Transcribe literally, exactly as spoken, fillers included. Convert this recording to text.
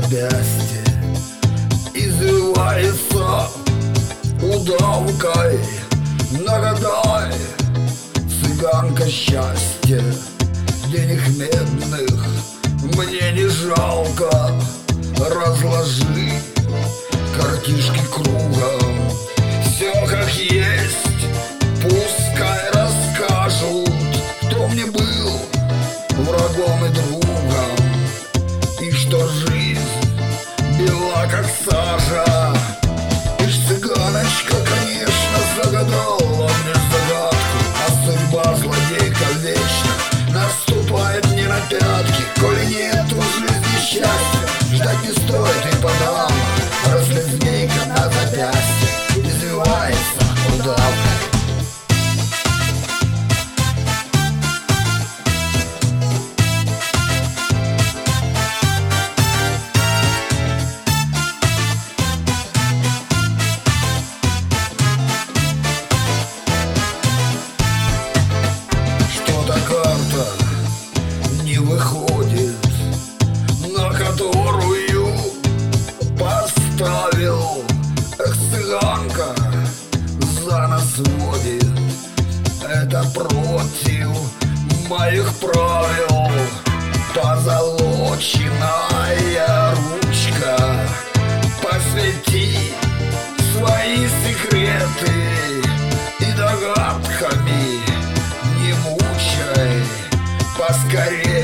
запястье извивается удавкой. Нагадай, цыганка, счастье, денег медных мне не жалко. Разложи картишки кругом, все как есть, пускай расскажут, кто мне был врагом и другом, и что жизнь бела как сажа. Лишь цыганочка, конечно, загадала мне загадку, а судьба злодейка вечно наступает мне на пятки. Коли нет в жизни счастья, ждать не стоит и подавно. Растет змейка на запястье, извивается удавкой. Не выходит, на которую поставил. Эх, цыганка за нас водит, это против моих правил. Позолоченная ручка, посвяти свои секреты и догадками не мучай. Поскорее